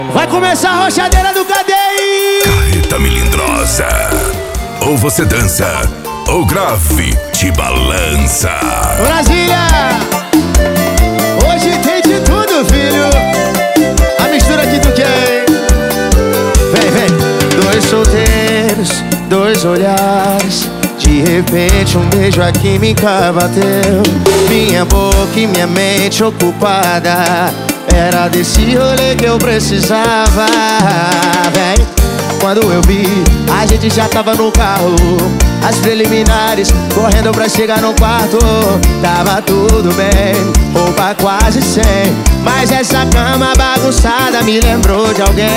Vai começar a rochadeira do Cadê? Carreta melindrosa. Ou você dança, ou grave te balança. Brasília! Hoje tem de tudo, filho. A mistura que tu quer. Vem, vem. Dois solteiros, dois olhares. De repente um beijo, a química bateu. Minha boca e minha mente ocupada. Era desse rolê que eu precisava. Vem. Quando eu vi, a gente já tava no carro. As preliminares, correndo pra chegar no quarto. Tava tudo bem, roupa quase sem. Mas essa cama bagunçada me lembrou de alguém.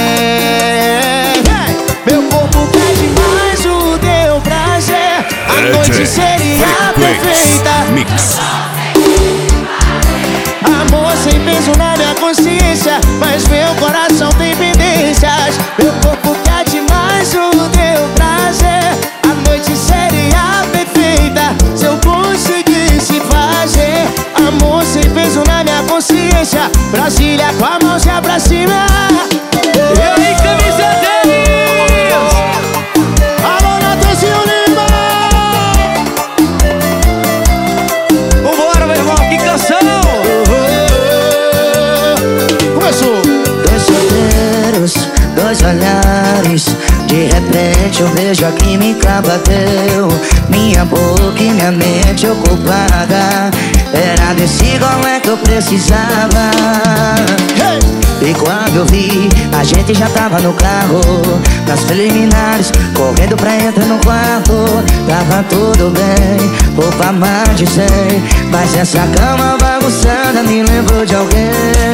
Meu corpo pede mais o teu prazer. A noite seria perfeita. Mix. Amor sem peso na minha consciência, mas meu coração tem pendências. Meu corpo quer demais o teu prazer. A noite seria perfeita se eu conseguisse fazer. Amor sem peso na minha consciência. Brasília com a mãozinha pra cima. Eu e camiseteiros. Alô, Natanzinho Lima. Vambora, meu irmão, que canção. Dois solteiros, dois olhares. De repente um beijo, a química bateu. Minha boca e minha mente ocupada. Era desse golé que eu precisava. E quando eu vi, a gente já tava no carro. Nas preliminares, correndo pra entrar no quarto. Tava tudo bem, roupa mais de 100. Mas essa cama bagunçada me lembrou de alguém.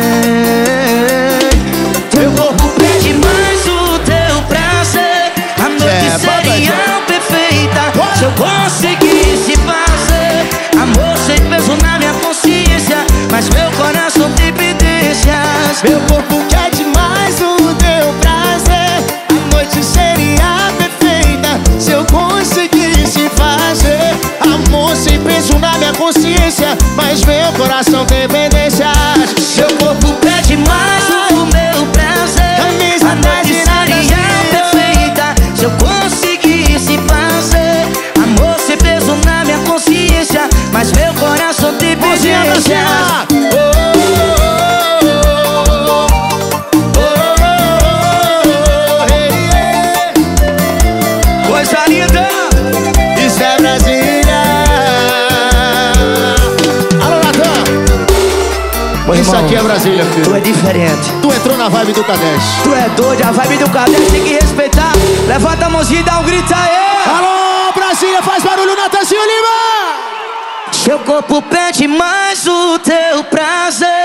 Meu corpo pede mais o teu prazer. A noite seria perfeita se eu conseguisse fazer. Amor sem peso na minha consciência, mas meu coração tem pendências. Meu corpo quer demais o teu prazer. A noite seria perfeita se eu conseguisse fazer. Amor sem peso na minha consciência, mas meu coração tem pendências. Meu corpo pede mais o meu prazer. A noite seria perfeita se eu conseguisse fazer. Amor sem peso na minha consciência, mas meu coração tem pendências. Coisa linda, isso é Brasília. Alô, Natan. Isso aqui é Brasília, filho. Tu é diferente. Tu entrou na vibe do Cadete. Tu é doido, a vibe do Cadete tem que respeitar. Levanta a mãozinha e dá um grito aí. Alô, Brasília, faz barulho, Natanzinho Lima. Seu corpo pede mais o teu prazer.